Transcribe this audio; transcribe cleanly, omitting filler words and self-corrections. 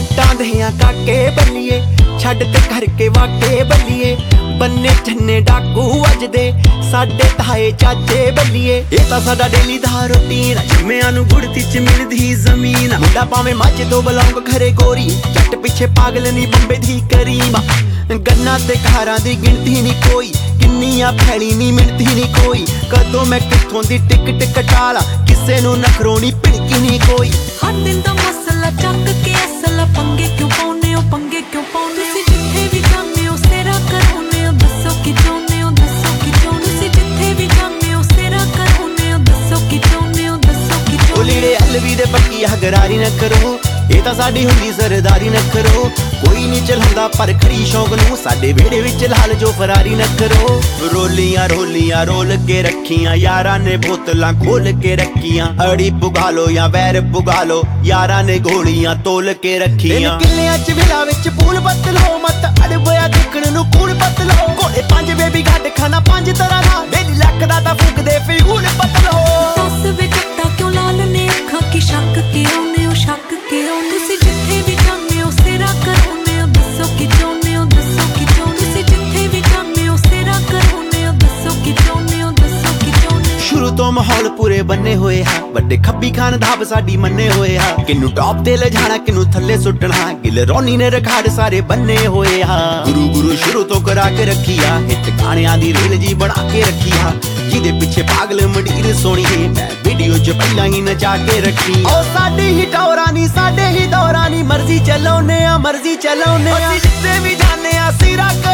जट्टां देयां काके बल्लिए छड्ड ते करके वाके बल्लिए बन्ने छन्ने डाकू वजदे साडे ताए चाचे बल्लिए ये तां साडा डेली दा रूटीन जिम्मेआं नूं गुड़ती च मिलदी जमीन मुंडा भावें मੱਝ तो बलौंग खरे गोरी जट पिछे पागल नी बंबे दी करीम गन्ना ते खारां दी गिणती नी कोई किन्नियां फैली नी मिणती नी कोई कदों मैं कित्थों दी टिकट कटाला किसे नूं नखरों नी भिणकी नी कोई हर दिन दा मसला चक के असला पंगे क्यों पाउने हो पंगे क्यों पाउने तुसीं जिथे भी जांदे हो सेरा कराउने हो दस्सो कि चाहुंदे हो दस्सो कि चाहुंदे तुसीं जिथे भी जांदे हो सेरा कराउने हो दस्सो कि चाहुंदे हो दस्सो कि चाहुंदे ओ लीड़े अलवी दे पक्की गरारी न करो ये तां साडी हुंदी सरदारी न करो कोई नहीं चलांदा पर खड़ी शौक नूं साडे वेड़े विच लाल जो फरारी न करो रोलियां रोलियां रोल के रखियां यारां ने बोतलां खोल के रखियां अड़ी पुगा लो या वैर पुगा लो यारां ने गोलियां तोल के रखियां किल्लियां च विला विच पूल बदलो मत अड़बया देखण नूं कूड़ बदलो कोले पंज बेबी गड्ड खाना पंज तरह दा डेली लक दा तां फूकदे फ्यूल बदलो दस वे जट्टा क्यों लाल ने अखां की शक के आउने हो शक के आउने तुसीं जिथे भी जांदे हो सेरा कराउने हो दस्सो कि चाहुंदे हो दस्सो कि चाहुंदे तुसीं जिथे भी जांदे हो सेरा कराउने हो दस्सो कि चाहुंदे हो दस्सो कि चाहुंदे शुरू तो माहौल पूरे बन्ने हुए है बड़े खब्बी खान धाब साडी मन्ने हुए है किनू टॉप ते ले जाना किनू थल्ले सुटना गिल रोनी ने रिकॉर्ड सारे बन्ने हुए है गुरु गुरु शुरू तो करा के रखिया हिट गाणियां दी रील जी बना के रखिया जिदे पीछे पागल मंडीर सोनी है मैं वीडियो च पहला ही नचा के रखी ओ साडी ही टौरानी साडे ही दौरानी मर्जी चलाउने आ जिथे भी जाने आ सिरा